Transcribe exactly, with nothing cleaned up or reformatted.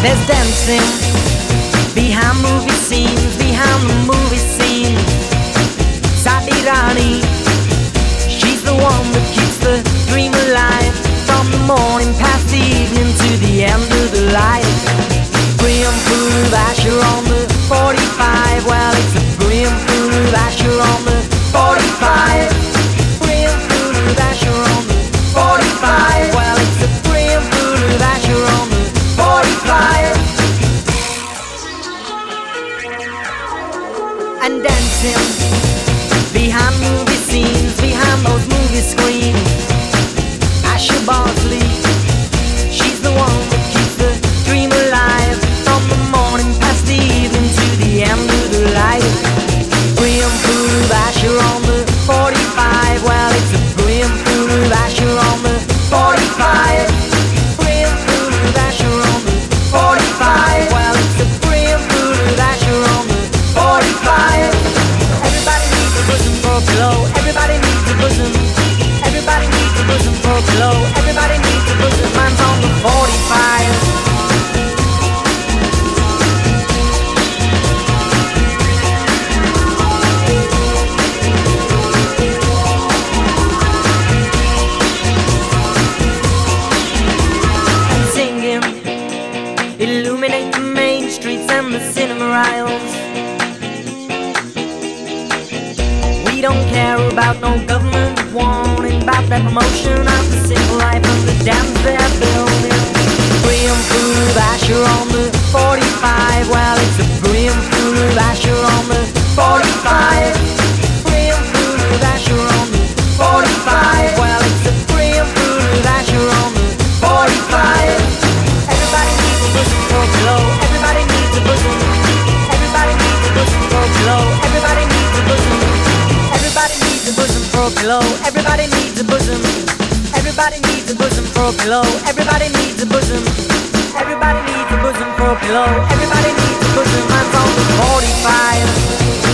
There's dancing behind movie scenes, behind the movie scene. Sati Rani, she's the one that keeps the dream alive, from the morning past the evening to the end of the light. Graham Pool Asher on the forty-five. Well, it's a Graham Pool Asher on the forty-five. Graham Pool Asher on the forty-five. Well, it's a Graham Pool Asher on the forty-five. And dancing behind movie scenes, behind those movie screens. Asher Bosley, she's the one that keeps the dream alive, from the morning past the evening to the end of the light. Graham Pool Asher on the forty-five. Well, it's a Graham Pool Asher on the forty-five. Graham Pool Asher on the forty-five. Well, it's a Graham Pool Asher on the forty-five. Everybody needs a bosom for a pillow. Everybody needs a bosom. Everybody needs a bosom for a pillow. Everybody needs a bosom. Mine's on the forty-five. And singing, illuminate the main streets and the cinema aisles. We don't care about no government warning about that promotion of the single life of the dams they're building. Graham Pool Asher on the forty-five. Well, it's a Graham Pool Asher on the forty-five. Graham Pool Asher on the forty-five. Well, it's a Graham Pool Asher on the forty-five. Everybody needs a bosom for a pillow. Everybody needs a bosom. Everybody needs a bosom for a pillow. Everybody needs a bosom. Everybody needs a bosom for a pillow. Everybody needs a bosom. Everybody needs a bosom for a pillow. Everybody needs a bosom. Everybody needs a bosom for a pillow. Everybody needs a bosom. Mine's on the forty-five.